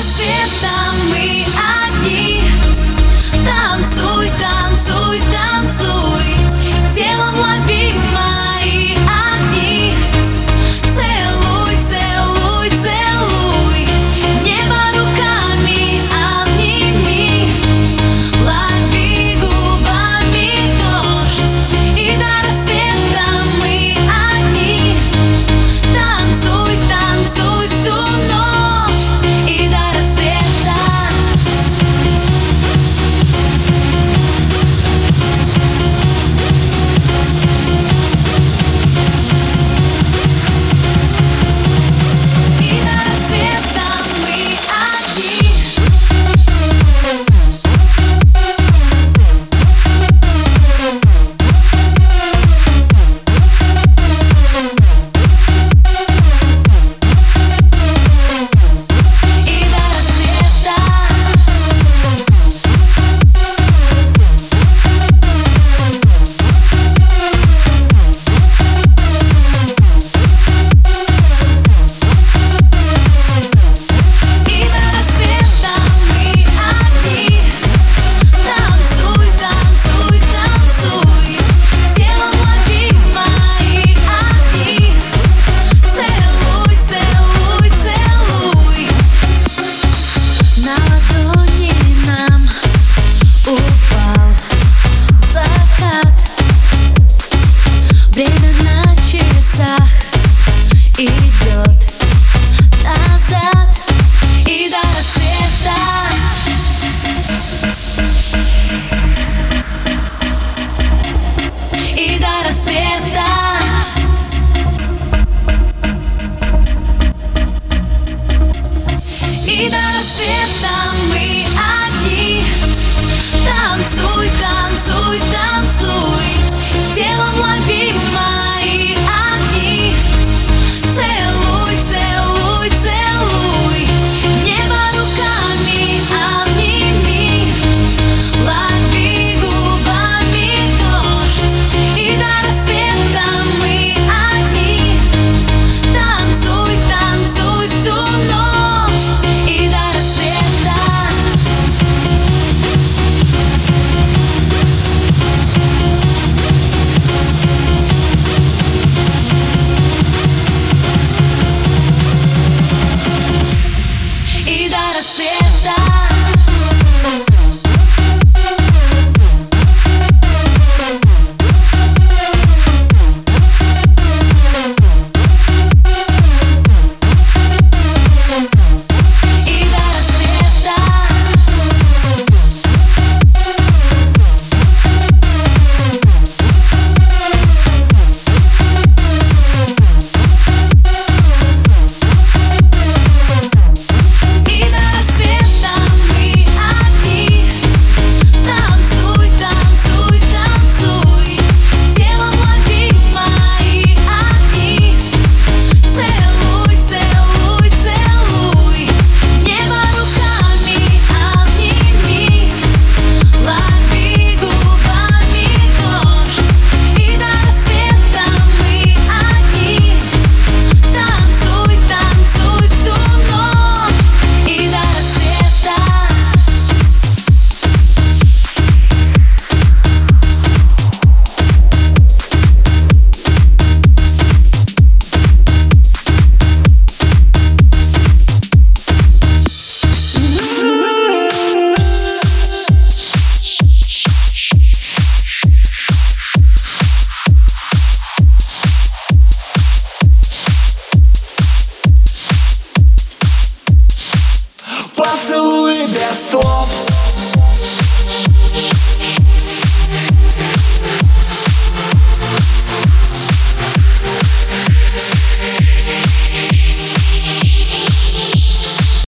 рассвета мы одни. Танцуй, танцуй, танцуй, телом лови мои огни. Целуй, целуй, целуй, небо руками обними. Лови губами дождь, и до рассвета мы одни. Танцуй, танцуй всю ночь, и до рассвета. И до рассвета мы одни. И до рассвета. И до рассвета мы одни. Танцуй, танцуй, танцуй, телом лови мои огни. Целуй, целуй, целуй. На ладони нам упал закат. Время на часах идет назад. И до рассвета. И до рассвета. И до рассвета мы